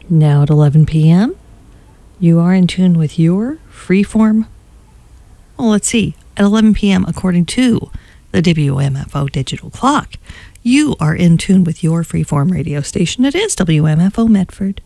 Now at 11 p.m., you are in tune with your freeform. Well, let's see. At 11 p.m., according to the WMFO digital clock, you are in tune with your freeform radio station. It is WMFO Medford.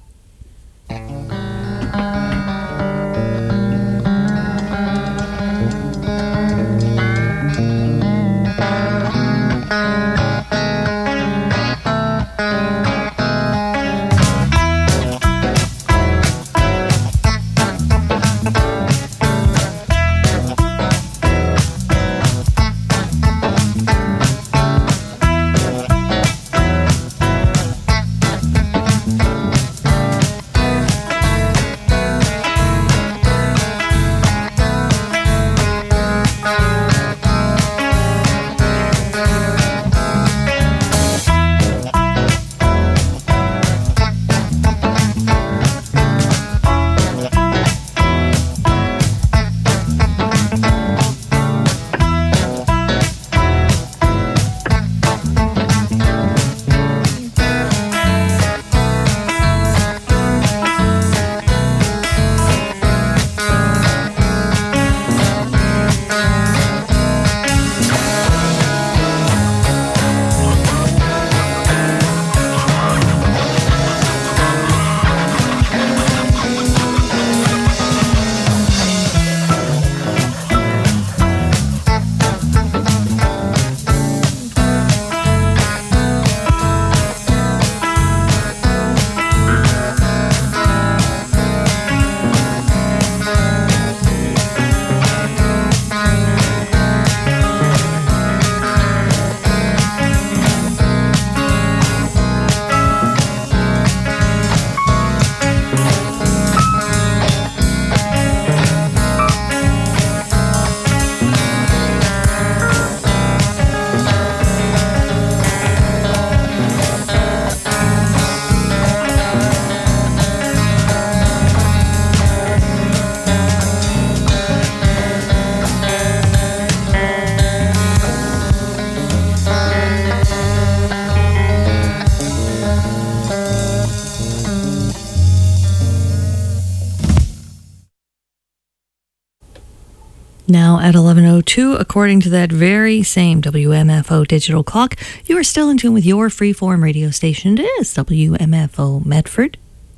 Now at 11:02, according to that very same WMFO digital clock, you are still in tune with your freeform radio station. It is WMFO Medford.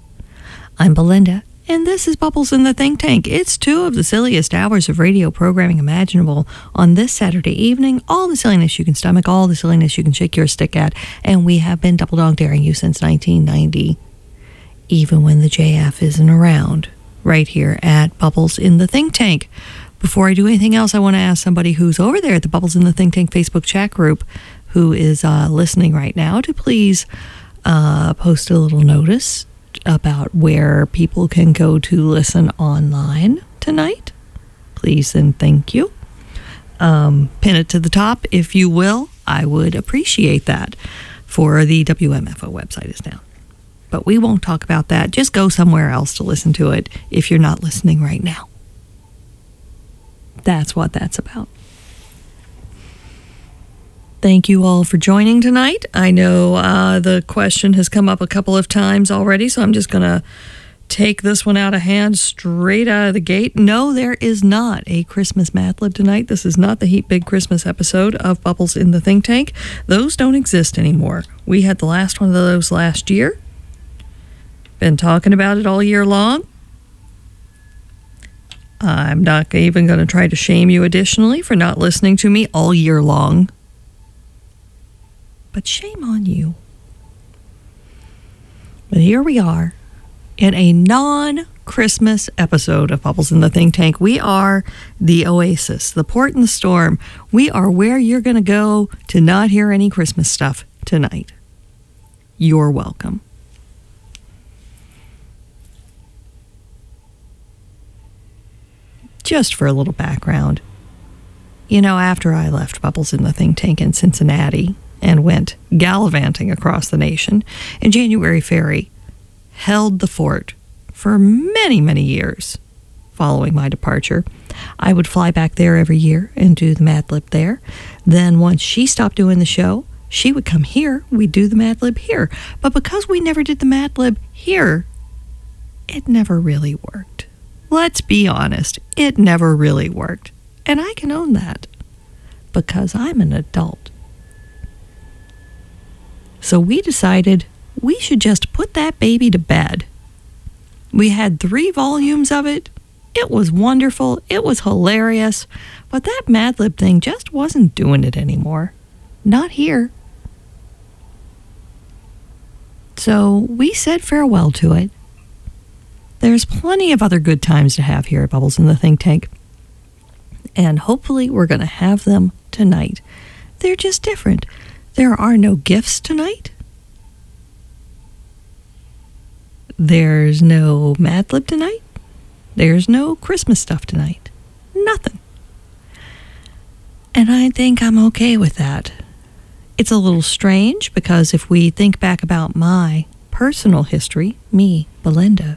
I'm Belinda, and this is Bubbles in the Think Tank. It's 2 of the silliest hours of radio programming imaginable on this Saturday evening. All the silliness you can stomach, all the silliness you can shake your stick at, and we have been double dog daring you since 1990, even when the JF isn't around, right here at Bubbles in the Think Tank. Before I do anything else, I want to ask somebody who's over there at the Bubbles in the Think Tank Facebook chat group who is listening right now to please post a little notice about where people can go to listen online tonight. Please and thank you. Pin it to the top if you will. I would appreciate that, for the WMFO website is down. But we won't talk about that. Just go somewhere else to listen to it if you're not listening right now. That's what that's about. Thank you all for joining tonight. I know the question has come up a couple of times already, so I'm just going to take this one out of hand straight out of the gate. No, there is not a Christmas Mad Lib tonight. This is not the Heat Big Christmas episode of Bubbles in the Think Tank. Those don't exist anymore. We had the last one of those last year. Been talking about it all year long. I'm not even going to try to shame you additionally for not listening to me all year long. But shame on you. But here we are in a non-Christmas episode of Bubbles in the Think Tank. We are the oasis, the port in the storm. We are where you're going to go to not hear any Christmas stuff tonight. You're welcome. Just for a little background, you know, after I left Bubbles in the Think Tank in Cincinnati and went gallivanting across the nation, and January Ferry held the fort for many, many years following my departure. I would fly back there every year and do the Mad Lib there. Then once she stopped doing the show, she would come here. We'd do the Mad Lib here. But because we never did the Mad Lib here it never really worked. Let's be honest, it never really worked. And I can own that because I'm an adult. So we decided we should just put that baby to bed. We had 3 volumes of it. It was wonderful. It was hilarious. But that Mad Lib thing just wasn't doing it anymore. Not here. So we said farewell to it. There's plenty of other good times to have here at Bubbles in the Think Tank. And hopefully we're going to have them tonight. They're just different. There are no gifts tonight. There's no Mad Lib tonight. There's no Christmas stuff tonight. Nothing. And I think I'm okay with that. It's a little strange because if we think back about my personal history, me, Belinda,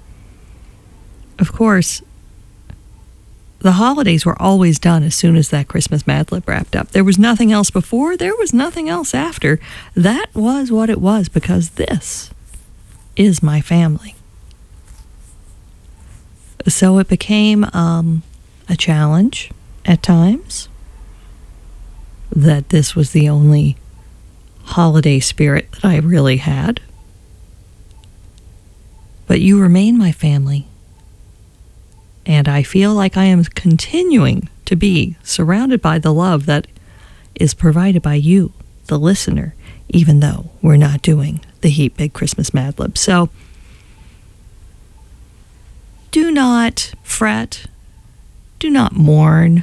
of course, the holidays were always done as soon as that Christmas Mad Lib wrapped up. There was nothing else before. There was nothing else after. That was what it was because this is my family. So it became a challenge at times that this was the only holiday spirit that I really had. But you remain my family. And I feel like I am continuing to be surrounded by the love that is provided by you, the listener, even though we're not doing the Heap Big Christmas Mad Lib. So do not fret. Do not mourn.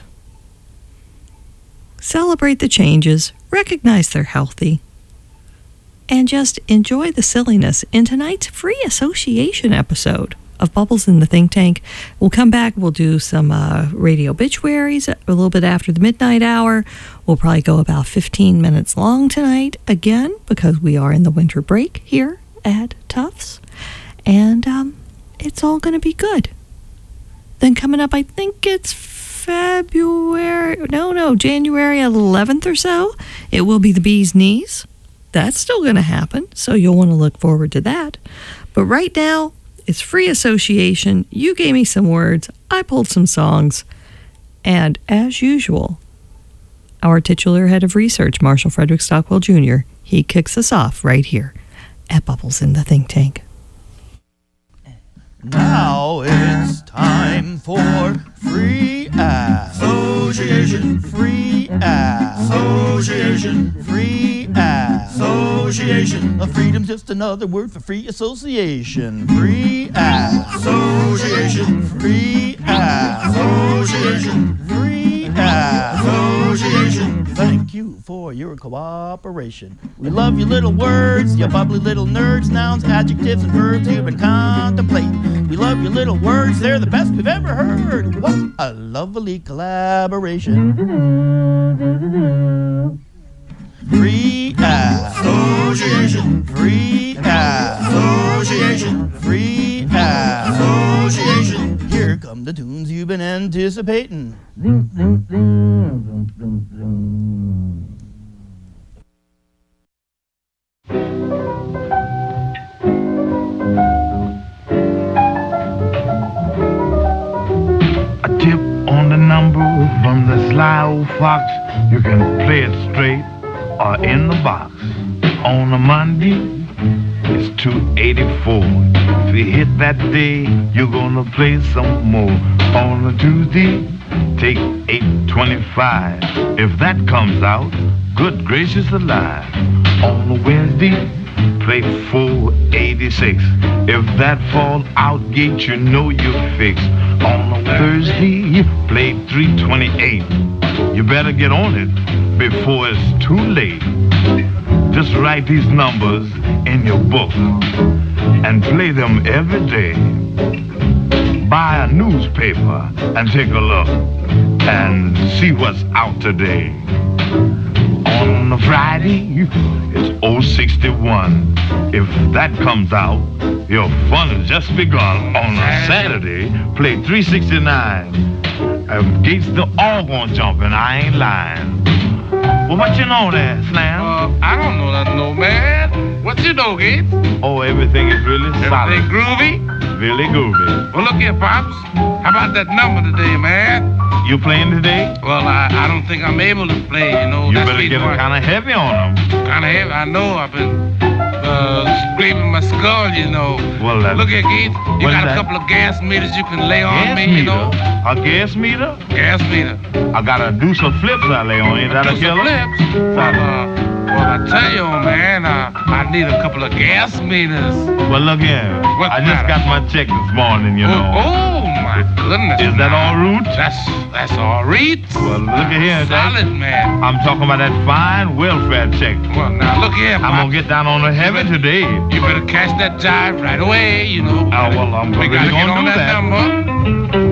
Celebrate the changes. Recognize they're healthy. And just enjoy the silliness in tonight's free association episode of Bubbles in the Think Tank. We'll come back. We'll do some radio obituaries a little bit after the midnight hour. We'll probably go about 15 minutes long tonight again because we are in the winter break here at Tufts. And it's all going to be good. Then coming up, I think it's January 11th or so, it will be the Bee's Knees. That's still going to happen, so you'll want to look forward to that. But right now, it's free association. You gave me some words. I pulled some songs. And as usual, our titular head of research, Marshall Frederick Stockwell Jr., he kicks us off right here at Bubbles in the Think Tank. Now it's time for Free Association. Free Association. Free Association. Freedom's just another word for free association. Free Association. Free Association. Free Association. Thank you for your cooperation. We love your little words, you bubbly little nerds, nouns, adjectives, and verbs you've been contemplating. We love your little words, they're the best we've ever heard. What a lovely collaboration. Free Association. Free Association. Free Association. Here come the tunes you've been anticipating. A tip on the number from the sly old fox. You can play it straight or in the box. On a Monday, it's 284. If you hit that day, you're gonna play some more. On a Tuesday, take 825. If that comes out, good gracious alive. On a Wednesday, play 486. If that fall out gate, you know you're fixed. On a Thursday, play 328. You better get on it before it's too late. Just write these numbers in your book and play them every day. Buy a newspaper and take a look and see what's out today. On a Friday, it's 061. If that comes out, your fun has just begun. On a Saturday, play 369. Gates, they're all gonna jump, and I ain't lying. Well, what you know there, Slam? I don't know, man. What you know, Gates? Oh, everything is really solid. Everything groovy? Billy Goobie. Well, look here, Pops. How about that number today, man? You playing today? Well, I don't think I'm able to play, you know. You better get it kind of heavy on them. Kind of heavy? I know. I've been scraping my skull, you know. Well, look here, Keith. You got a couple of gas meters you can lay on me, you know. A gas meter? Gas meter. I got a deuce of flips I lay on. Is that a killer? Flips? Well, I tell you, man, I need a couple of gas meters. Well, look here. I just got my check this morning, you know. Oh, my goodness. Is that all root? That's all right. Well, look at here, solid, man. I'm talking about that fine welfare check. Well, now, look here, Pop. I'm going to get down on the heavy today. You better catch that jive right away, you know. Well, I'm really going to get on do that number.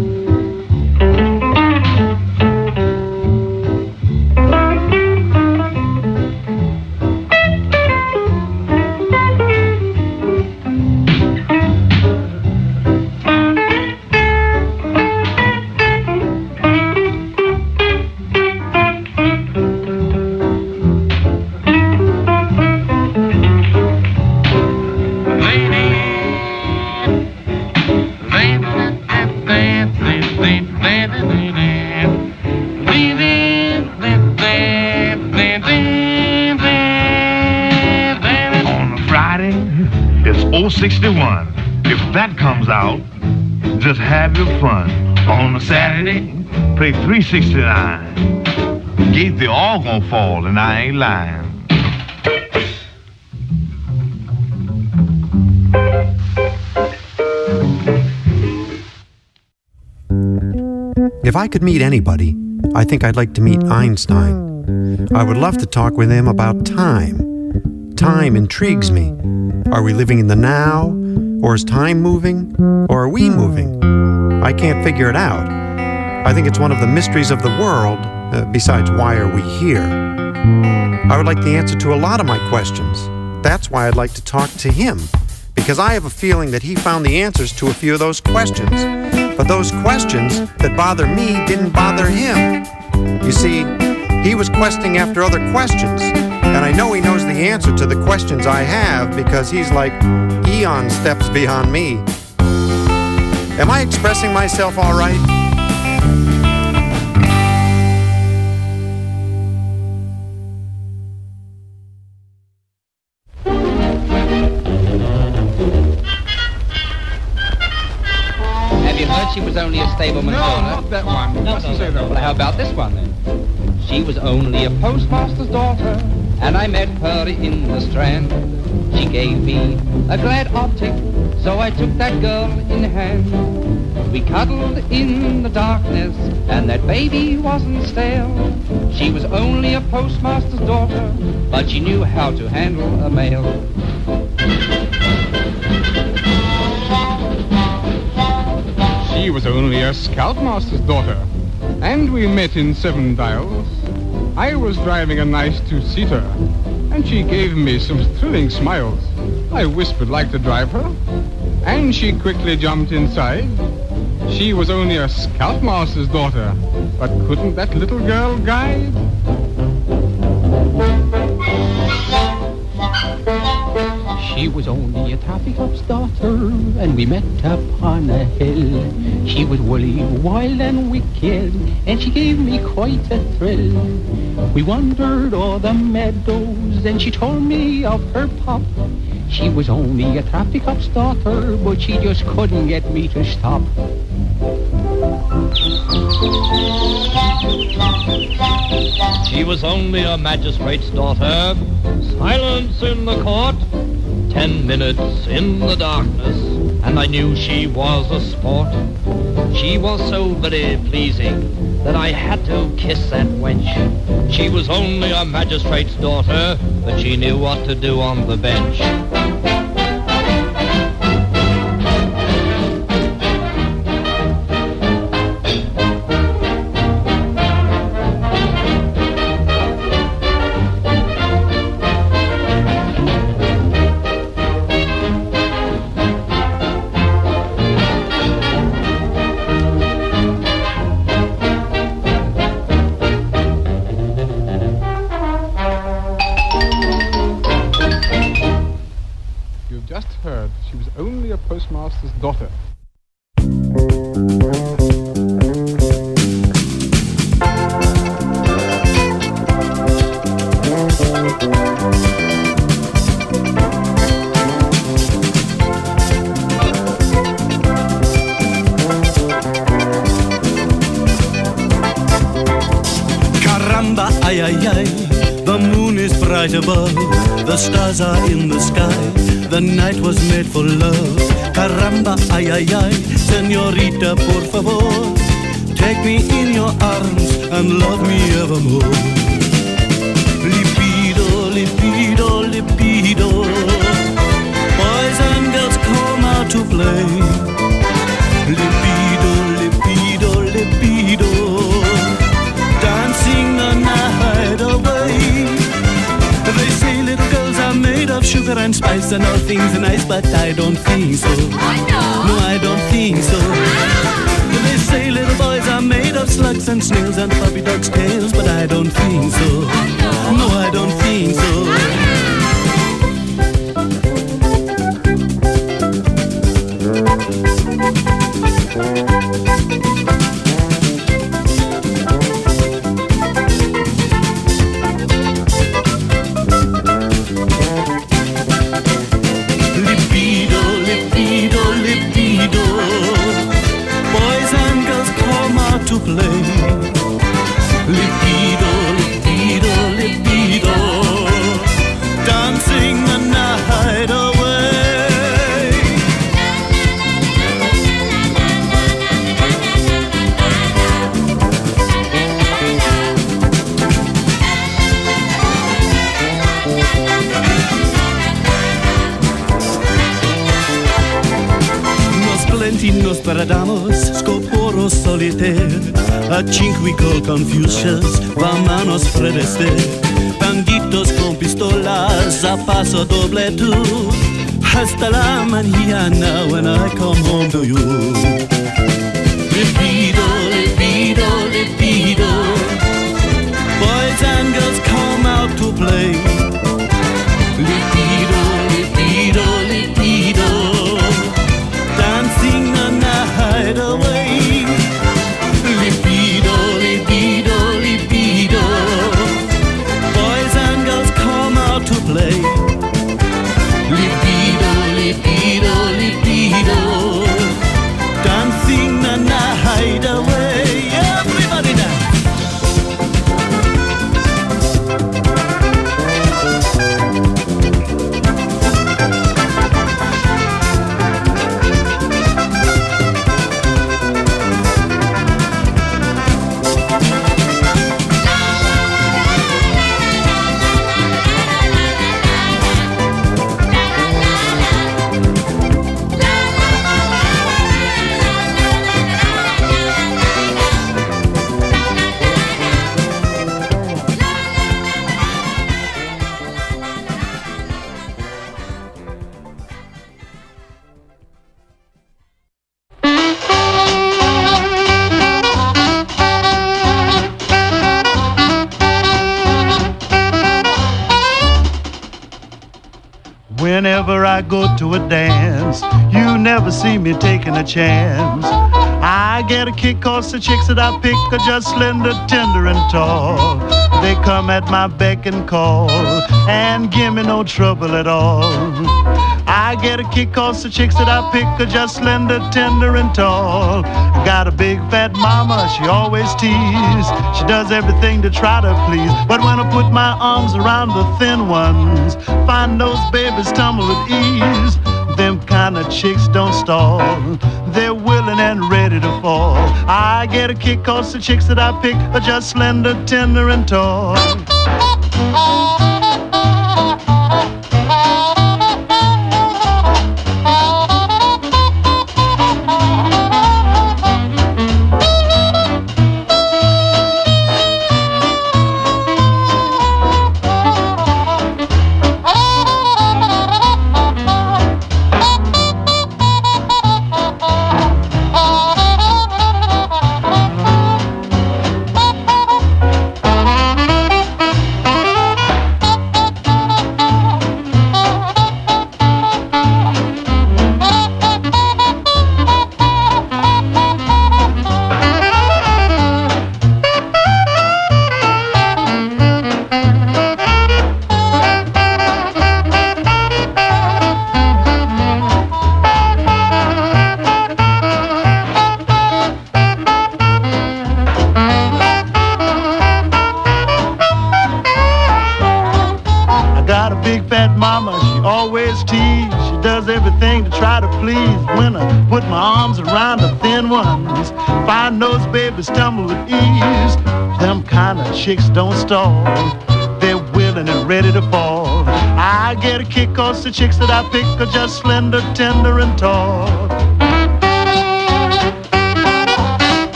If that comes out, just have your fun. On a Saturday, play 369. Gate they all gonna fall, and I ain't lying. If I could meet anybody, I think I'd like to meet Einstein. I would love to talk with him about time. Time intrigues me. Are we living in the now? Or is time moving? Or are we moving? I can't figure it out. I think it's one of the mysteries of the world, besides why are we here? I would like the answer to a lot of my questions. That's why I'd like to talk to him, because I have a feeling that he found the answers to a few of those questions. But those questions that bother me didn't bother him. You see, he was questing after other questions, and I know he knows the answer to the questions I have because he's like eon steps beyond me. Am I expressing myself all right? Have you heard she was only a stableman's daughter? No, not that one. No, well, how about this one then? She was only a postmaster's daughter, and I met her in the Strand. She gave me a glad optic, so I took that girl in hand. We cuddled in the darkness, and that baby wasn't stale. She was only a postmaster's daughter, but she knew how to handle a mail. She was only a scoutmaster's daughter, and we met in Seven Dials. I was driving a nice two-seater, and she gave me some thrilling smiles. I whispered like to drive her, and she quickly jumped inside. She was only a scoutmaster's daughter, but couldn't that little girl guide? She was only a toffee cup's daughter, and we met upon a hill. She was woolly, wild and wicked, and she gave me quite a thrill. We wandered o'er the meadows, and she told me of her pop. She was only a toffee cup's daughter, but she just couldn't get me to stop. She was only a magistrate's daughter. Silence in the court. 10 minutes in the darkness, and I knew she was a sport. She was so very pleasing that I had to kiss that wench. She was only a magistrate's daughter, but she knew what to do on the bench. only a postmaster's daughter. Caramba, ay, ay, ay, the moon is bright above, the stars are in the sky, the night was made for love. Caramba, ay, ay, ay, señorita, por favor, take me in your arms and love me evermore. Libido, libido, libido, boys and girls come out to play. Libido, libido, libido, dancing the night away. They say little girls are made of sugar and spice and all things nice, but I don't think so. No, I don't think so. They say little boys are made of slugs and snails and puppy dogs' tails, but I don't think so. No, I don't think so. Libido, libido, libido, boys and girls come out to play. Libido, libido, libido, dancing the night away. Nos paradamos, Scoporo solitaire, a cinque call Confucius, vámonos freveste, banditos con pistolas, a paso doble tú, hasta la mañana when I come home to you. Libido, libido, libido, boys and girls come out to play. Libido, libido, libido, dancing the night away. Libido, libido, libido, boys and girls come out to play. Libido, libido, libido, dancing the night away. Everybody dance. Whenever I go to a dance, you never see me taking a chance. I get a kick 'cause the chicks that I pick are just slender, tender, and tall. They come at my beck and call and give me no trouble at all. I get a kick 'cause the chicks that I pick are just slender, tender, and tall. Got a big fat mama, she always tease. She does everything to try to please. But when I put my arms around the thin ones, find those babies tumble with ease. Them kind of chicks don't stall. They're willing and ready to fall. I get a kick 'cause the chicks that I pick are just slender, tender, and tall. mama, she always tease. She does everything to try to please. When I put my arms around the thin ones, fine-nosed babies tumble with ease. Them kind of chicks don't stall. They're willing and ready to fall. I get a kick 'cause the chicks that I pick are just slender, tender, and tall.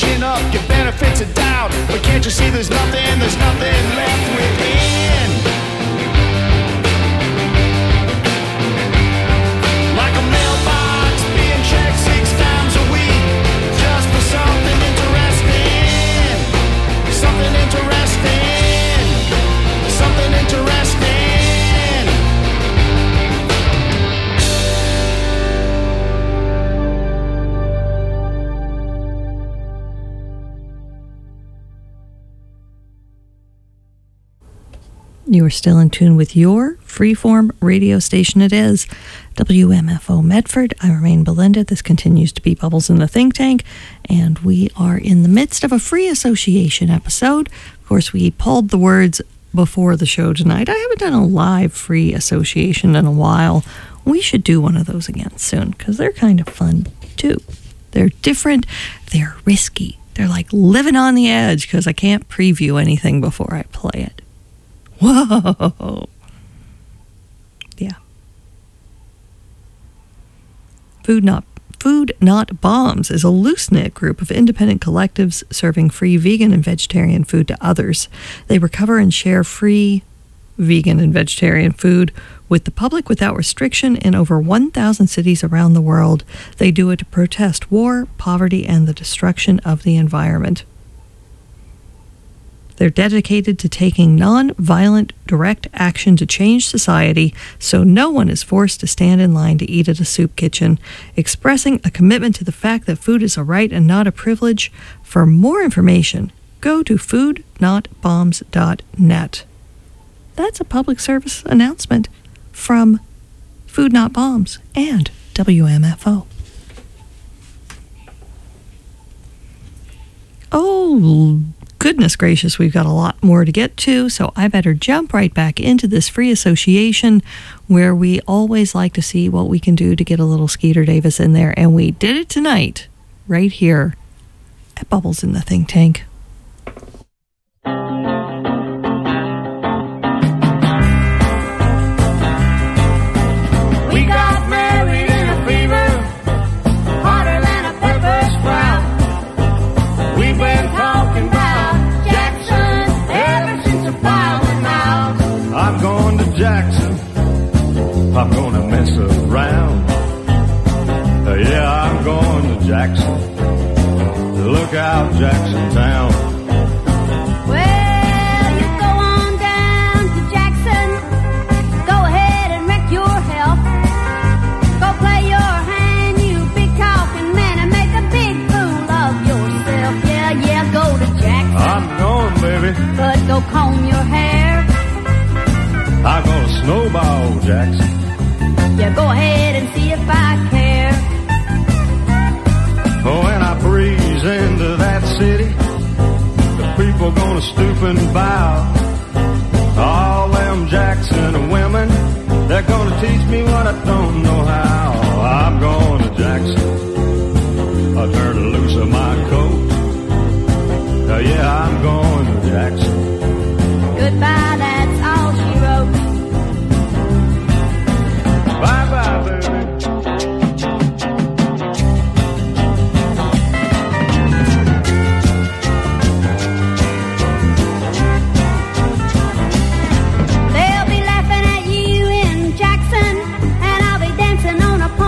chin up, your benefits are down. But can't you see there's nothing left within? Like a mailbox being checked 6 times a week, just for something interesting. Something interesting. Something interesting. You are still in tune with your freeform radio station. It is WMFO Medford. I remain Belinda. This continues to be Bubbles in the Think Tank, and we are in the midst of a free association episode. Of course, we pulled the words before the show tonight. I haven't done a live free association in a while. We should do one of those again soon, because they're kind of fun too. They're different. They're risky. They're like living on the edge, because I can't preview anything before I play it. Whoa. Yeah. Food Not Bombs is a loose-knit group of independent collectives serving free vegan and vegetarian food to others. They recover and share free vegan and vegetarian food with the public without restriction in over 1,000 cities around the world. They do it to protest war, poverty, and the destruction of the environment. They're dedicated to taking non-violent, direct action to change society so no one is forced to stand in line to eat at a soup kitchen, expressing a commitment to the fact that food is a right and not a privilege. For more information, go to foodnotbombs.net. That's a public service announcement from Food Not Bombs and WMFO. Oh, goodness gracious, we've got a lot more to get to, so I better jump right back into this free association where we always like to see what we can do to get a little Skeeter Davis in there, and we did it tonight, right here at Bubbles in the Think Tank. We got married in a fever, hotter than a pepper sprout. We've been talking about Jackson ever since a while now. I'm going to Jackson. I'm going to mess around. Yeah, I'm going to Jackson. Look out, Jackson Town. Well, you go on down to Jackson. Go ahead and wreck your health. Go play your hand, you big talking man, and make a big fool of yourself. Yeah, go to Jackson. I'm going, baby. But go comb your hair. I'm going to snowball Jackson. Yeah, go ahead and see if I care. When I breeze into that city, the people gonna stoop and bow. All them Jackson women, they're gonna teach me what I don't know how. I'm going to Jackson. I'll turn loose of my coat. Yeah, I'm going to Jackson. Goodbye, that's all she wrote. Bye-bye, baby. They'll be laughing at you in Jackson, and I'll be dancing on a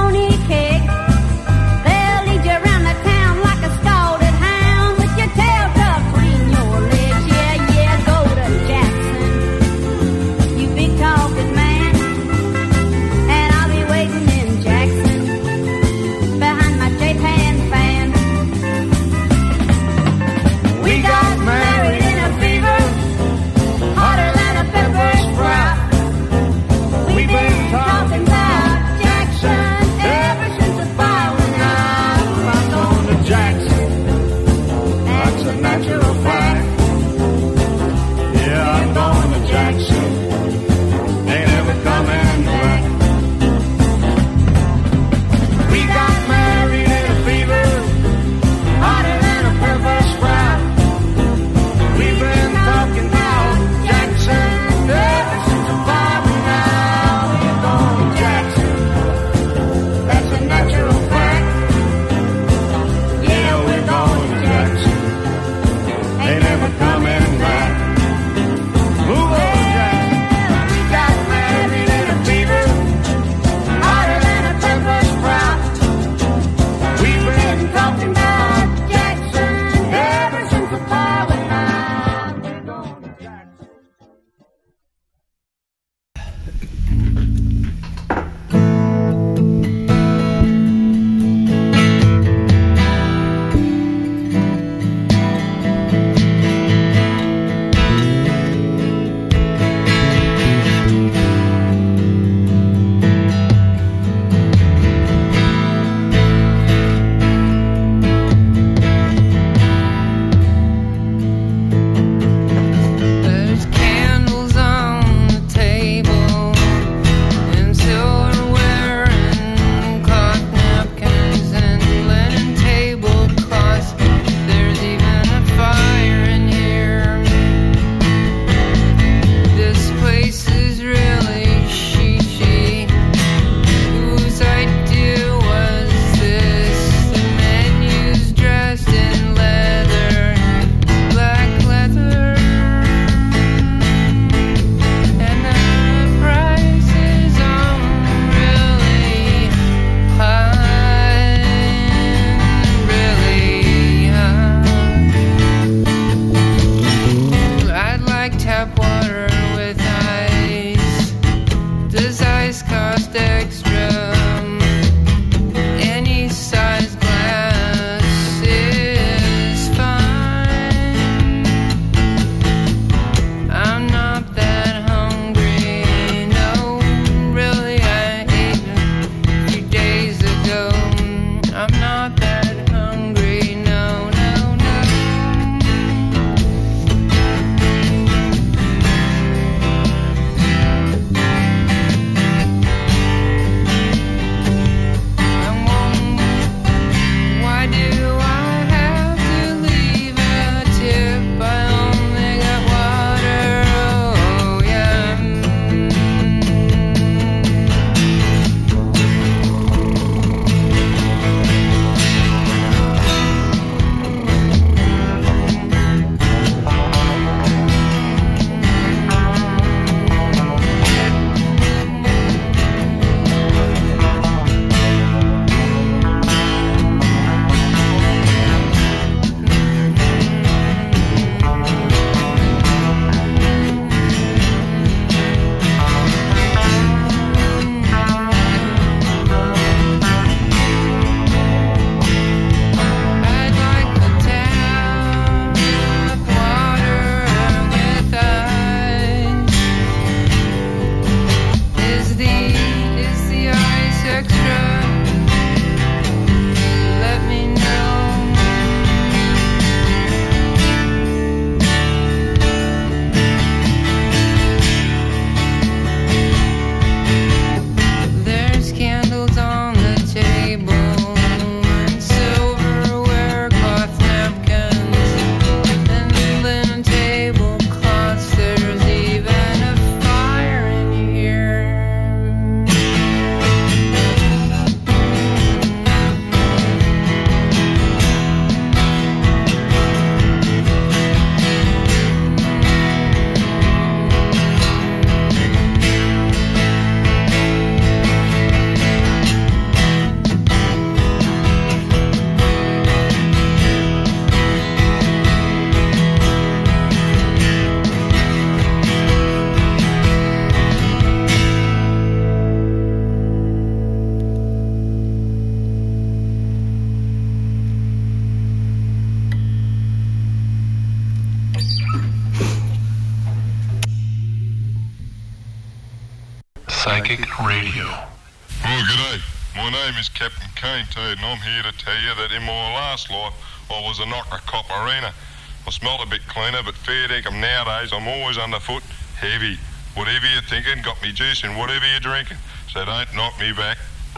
Psychic Radio. Oh, g'day. My name is Captain Kane Toad, and I'm here to tell you that in my last life, I was a knocker copperina. I smelt a bit cleaner, but fair dinkum nowadays, I'm always underfoot, heavy. Whatever you're thinking, got me juicing, whatever you're drinking. So don't knock me back.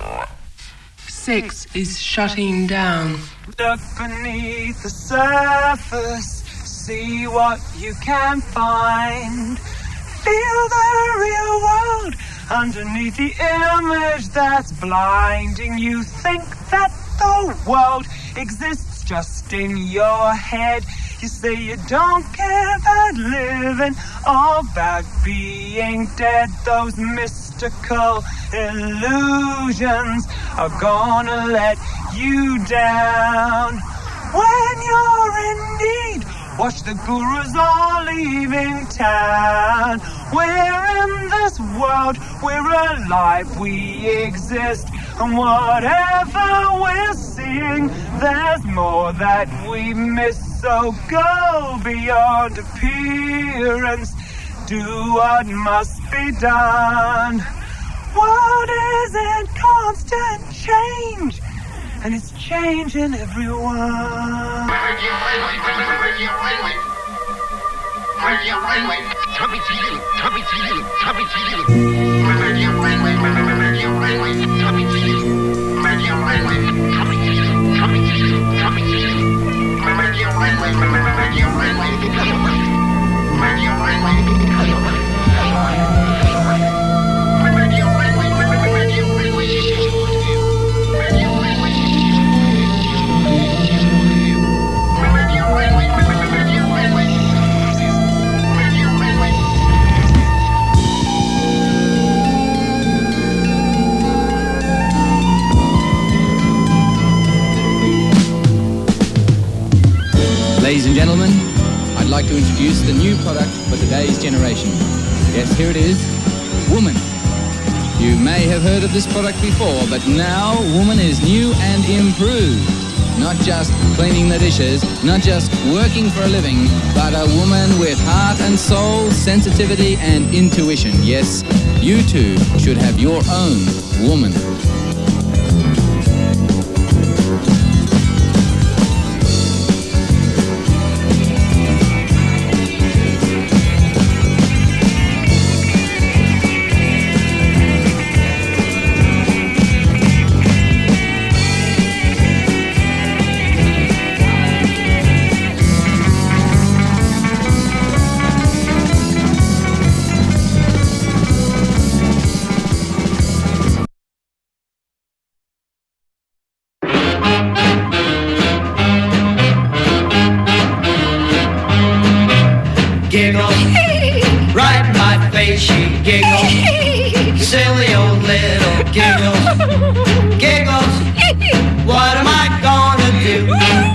Sex is shutting down. Look beneath the surface, see what you can find. Feel the real world underneath the image that's blinding. You think that the world exists just in your head. You say you don't care about living or about being dead. Those mystical illusions are gonna let you down. When you're in need, watch the gurus all leaving town. We're in this world, we're alive, we exist. And whatever we're seeing, there's more that we miss. So go beyond appearance, do what must be done. World is in constant change, and it's changing everyone. Ladies and gentlemen, I'd like to introduce the new product for today's generation. Yes, here it is, Woman. You may have heard of this product before, but now Woman is new and improved. Not just cleaning the dishes, not just working for a living, but a woman with heart and soul, sensitivity and intuition. Yes, you too should have your own Woman. Right in my face she giggles. Silly old little giggles. Giggles. What am I gonna do?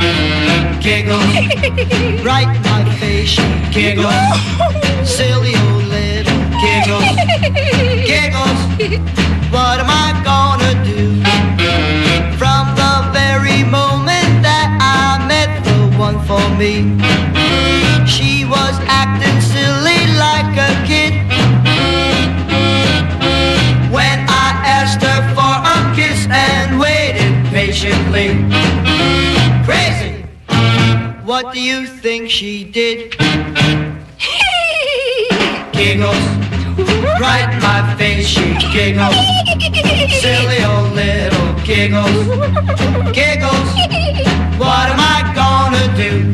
Giggles. Right in my face she giggles. Silly old little giggles. Giggles. What am I gonna do? From the very moment that I met the one for me, she was acting silly like a kid. When I asked her for a kiss and waited patiently, crazy, what do you think she did? Giggles, right in my face she giggles. Silly old little giggles. Giggles, what am I gonna do?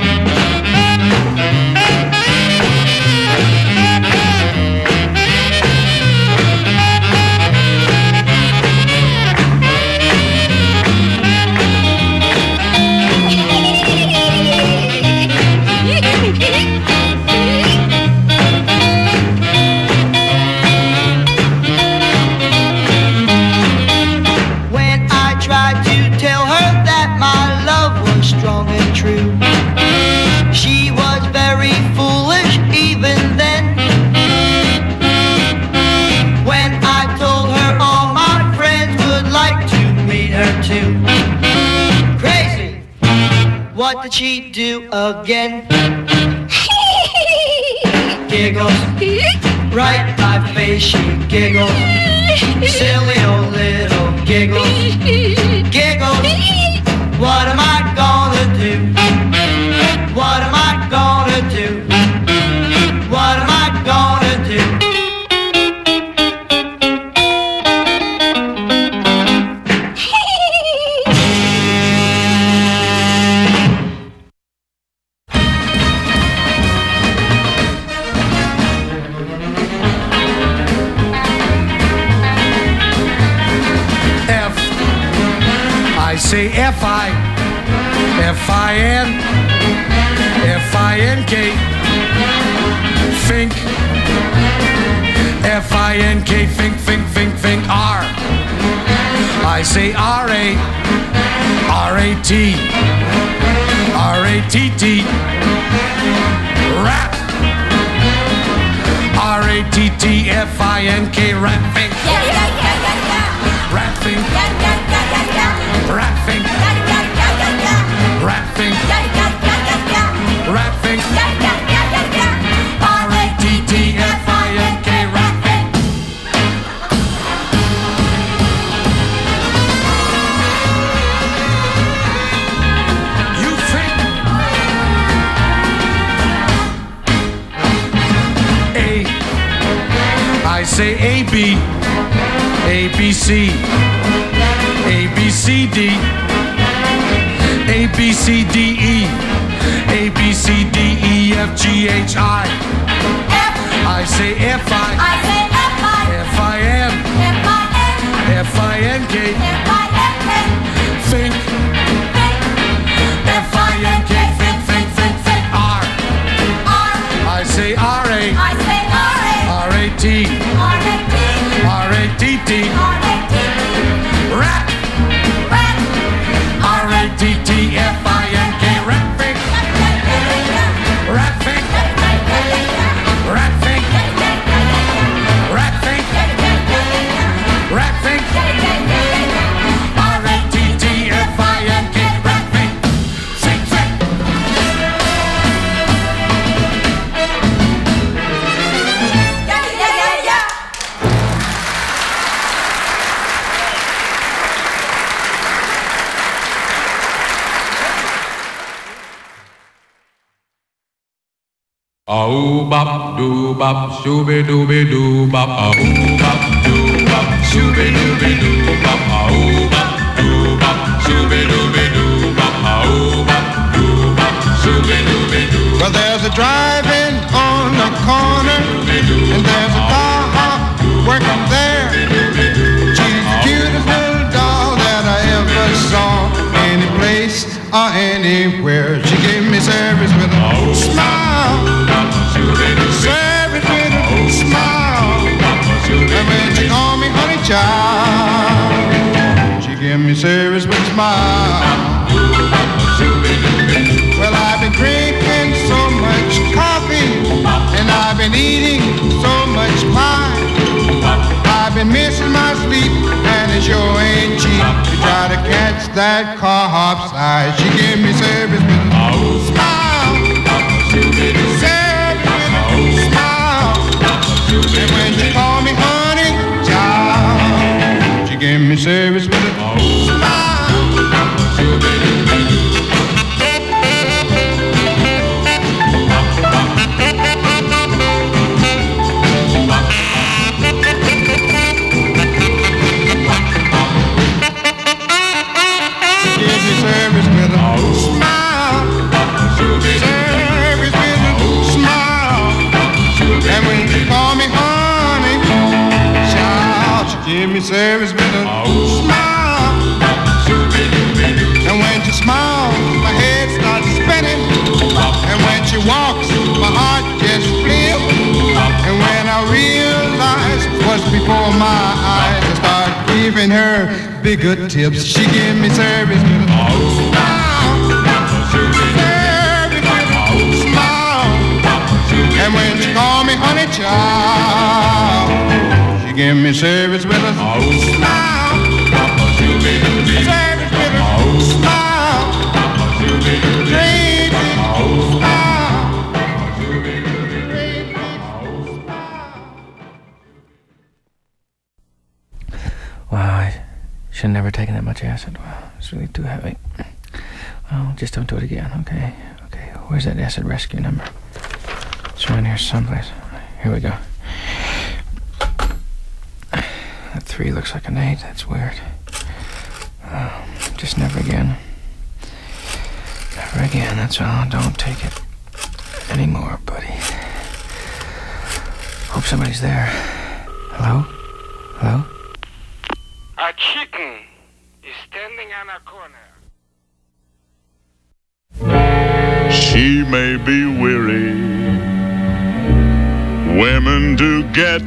What did she do again? Giggles, Right by face she giggles, silly old little giggles, giggles. What am I gonna do? What am I gonna do? What am I gonna do? Say F-I-F-I-N-F-I-N-K Fink F-I-N-K Fink, fink, fink, fink R I say R-A R-A-T R-A-T-T Rap R-A-T-T-F-I-N-K Rap Fink Rap Fink Rap Fink Rap Fink Rap Fink R-A-T-T-F-I-N-K Rap Fink. You think A I say A-B A-B-C A-B-C-D A-B-C-D-E A-B-C-D-E-F-G-H-I I say F-I F-I-N F-I-N-K Think F-I-N-K Think, think, think, think R I say R-A R-A-T R-A-T-T Rap R-A-T-T-F-I-N-K Rap Fink Rap Fink Rap Fink Rap Fink Rap Fink R-A-T-T-F-I-N-K Rap Fink Fink, fink. Oh bop doo bop shooby dooby doo bop oh bop doo bop shooby dooby doo bop oh bop doo bop shooby dooby doo bop oh bop doo bop shooby dooby doo. Well, there's a drive-in on the corner, and there's a car working there. She's the cutest little doll that I ever saw, any place or anywhere. She gave me service with a smile. Service with a smile. And when she called me honey child, she gave me service with a smile. Well, I've been drinking so much coffee, and I've been eating so much pie. I've been missing my sleep, and it sure ain't cheap to try to catch that car upside. She gave me service with a smile. Service with a smile. And when she called me honey child, she gave me service with a smile. Service with a smile. Service with a smile. And when she called me honey child, she gave me service with a smile. And when she smiles, my head starts spinning. And when she walks, my heart just flips. And when I realize what's before my eyes, I start giving her bigger tips. She gave me service with a smile. Service with a smile. And when she called me honey child, she gave me service with a smile. Service with a smile. Great big smile. should have never taken that much acid. Wow, it's really too heavy. Oh, just don't do it again, okay? Okay, where's that acid rescue number? It's around here someplace. Here we go. That 3 looks like an 8. That's weird. Oh, just never again. Never again, that's all. Don't take it anymore, buddy. Hope somebody's there. Hello? Hello? A chicken is standing on a corner. She may be weary. Women do get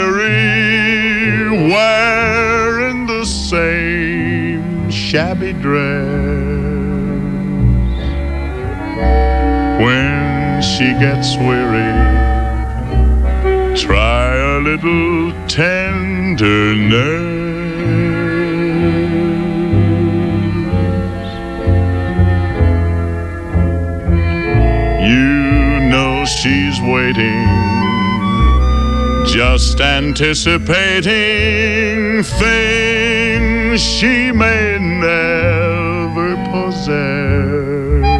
weary wearing the same shabby dress. When she gets weary, try a little tenderness. You know she's waiting, just anticipating things she may never possess.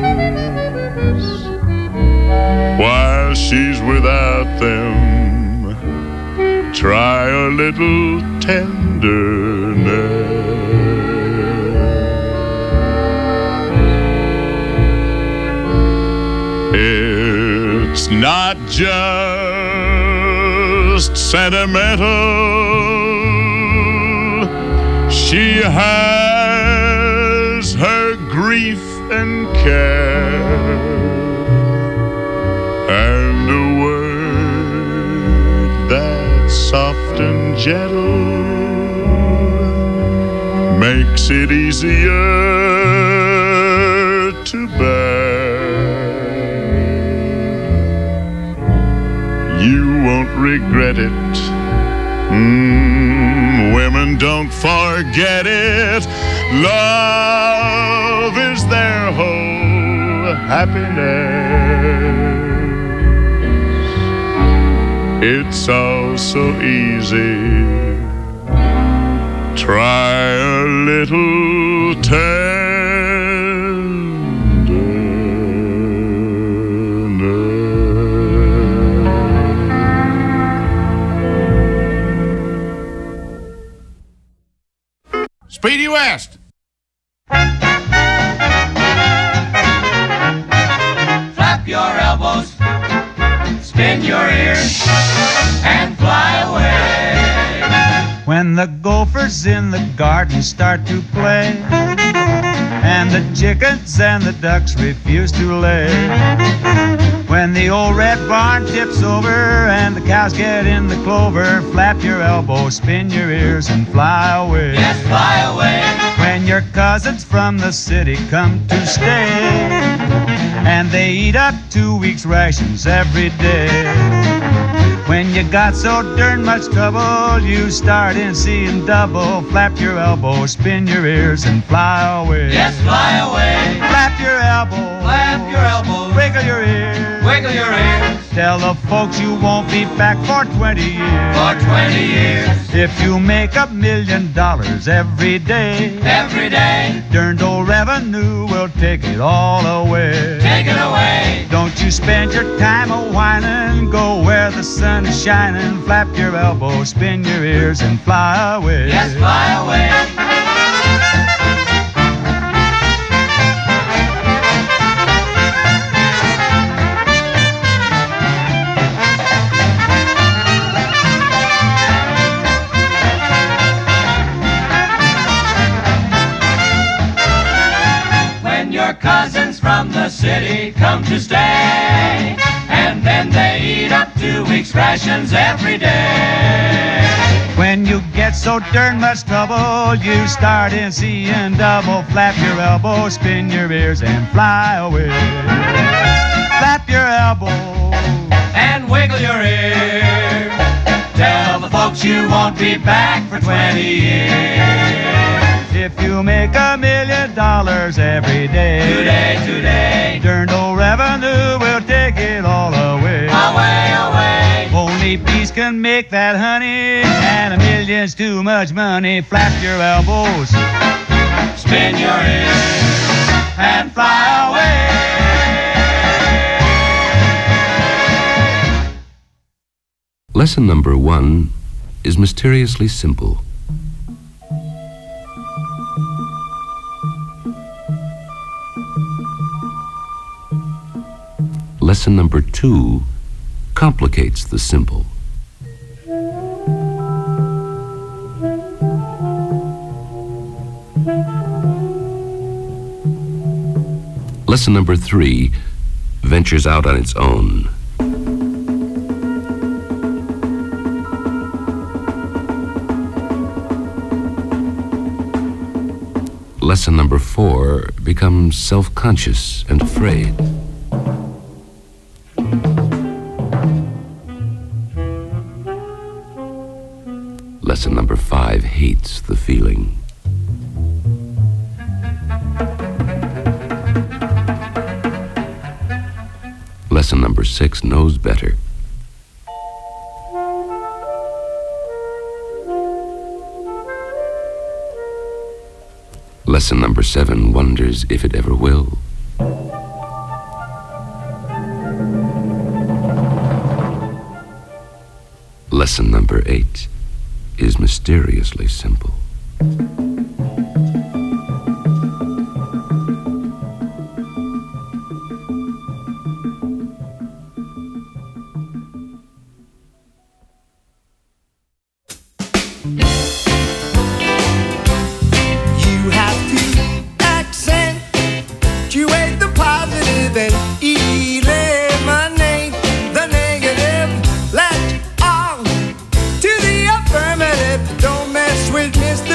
While she's without them, try a little tenderness. It's not just sentimental. She has her grief and care, and a word that's soft and gentle makes it easier to bear. You won't regret it. Women don't forget it. Love is their whole happiness. It's all so easy. Try a little Speedy West. Flap your elbows, spin your ears, and fly away. When the gophers in the garden start to play, and the chickens and the ducks refuse to lay. When the old red barn tips over and the cows get in the clover, flap your elbows, spin your ears, and fly away. Yes, fly away. When your cousins from the city come to stay, and they eat up 2 weeks' rations every day. When you got so darn much trouble, you start in seeing double. Flap your elbows, spin your ears, and fly away. Yes, fly away. Flap your elbows, flap your elbows, wiggle your ears, wiggle your ears. Tell the folks you won't be back for 20 years. For 20 years. If you make $1 million every day, every day, darned old revenue will take it all away. Take it away. Don't you spend your time a-whining, go where the sun is shining. Flap your elbows, spin your ears, and fly away. Yes, fly away. Cousins from the city come to stay, and then they eat up 2 weeks' rations every day. When you get so darn much trouble, you start in seeing double. Flap your elbows, spin your ears, and fly away. Flap your elbows and wiggle your ears. Tell the folks you won't be back for 20 years. If you make $1 million every day, today, darned old revenue will take it all away. Away, away. Only peace can make that honey, and a million's too much money. Flap your elbows, spin your ears, and fly away. Lesson number 1 is mysteriously simple. Lesson number 2 complicates the simple. Lesson number 3 ventures out on its own. Lesson number 4 becomes self-conscious and afraid. Lesson number 5 hates the feeling. Lesson number 6 knows better. Lesson number 7 wonders if it ever will. Lesson number 8 is mysteriously simple. You have to accentuate the positive and eliminate the negative. Latch on to the affirmative. Don't mess with Mr.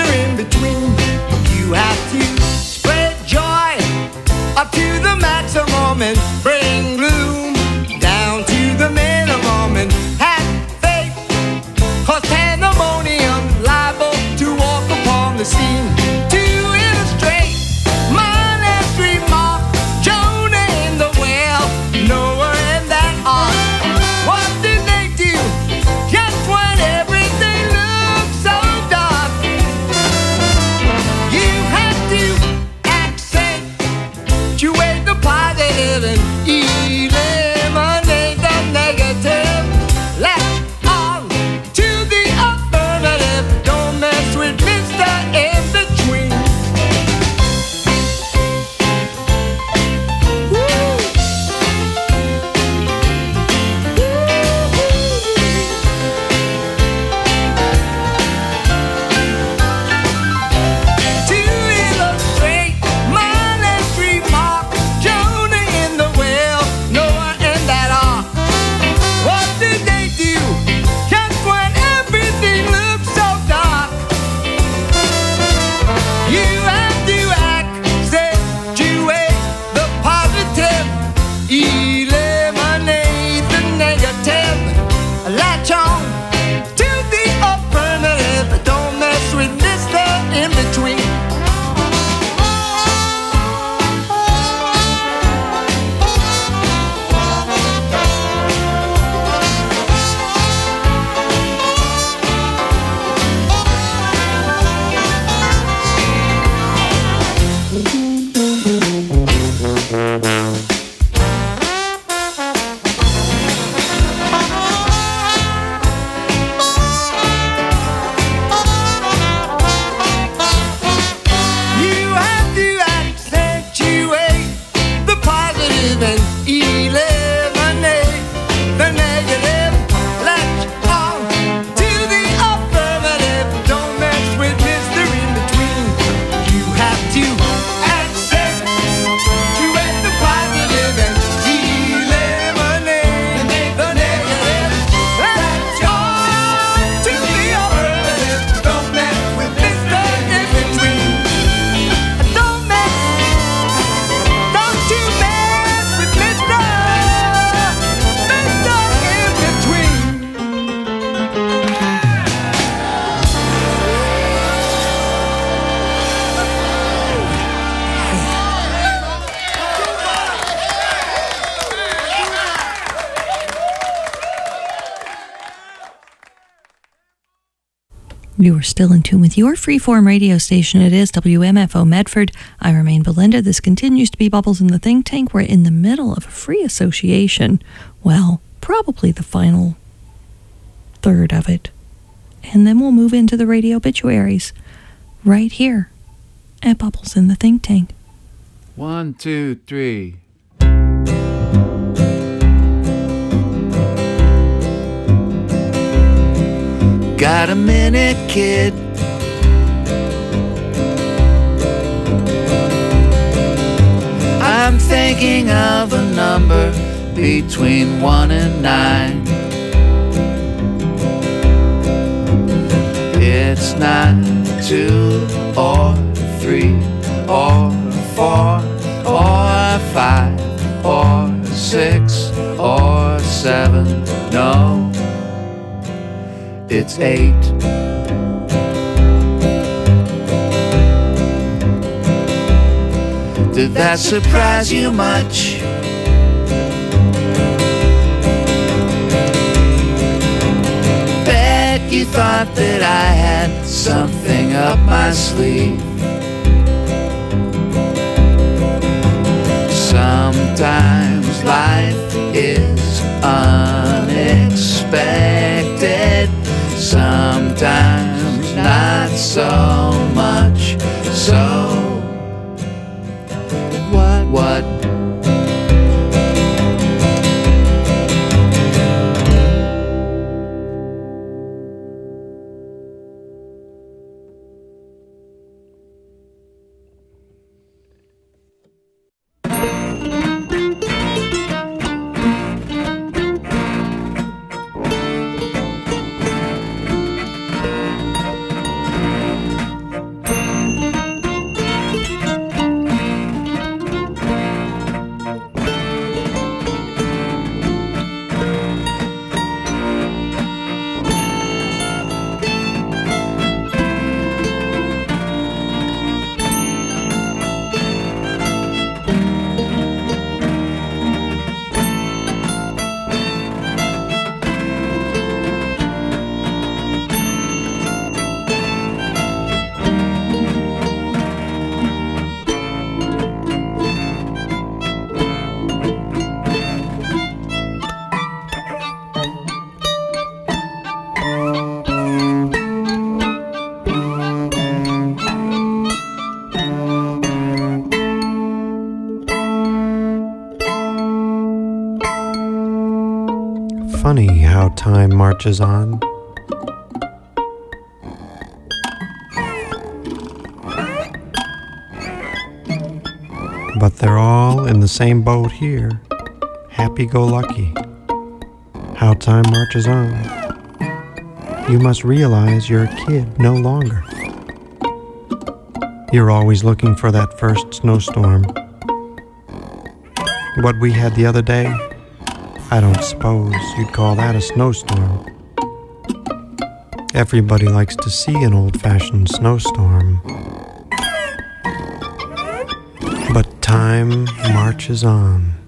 You are still in tune with your freeform radio station. It is WMFO Medford. I remain Belinda. This continues to be Bubbles in the Think Tank. We're in the middle of a free association. Well, probably the final third of it. And then we'll move into the radio obituaries right here at Bubbles in the Think Tank. 1, 2, 3. Got a minute, kid? I'm thinking of a number between 1 and 9. It's not 2 or 3 or 4 or 5 or 6 or 7. No, it's 8. Did that surprise you much? Bet you thought that I had something up my sleeve. Sometimes life is unexpected, sometimes not so much. So what? Funny how time marches on. But they're all in the same boat here, happy-go-lucky. How time marches on. You must realize you're a kid no longer. You're always looking for that first snowstorm. What we had the other day, I don't suppose you'd call that a snowstorm. Everybody likes to see an old-fashioned snowstorm. But time marches on.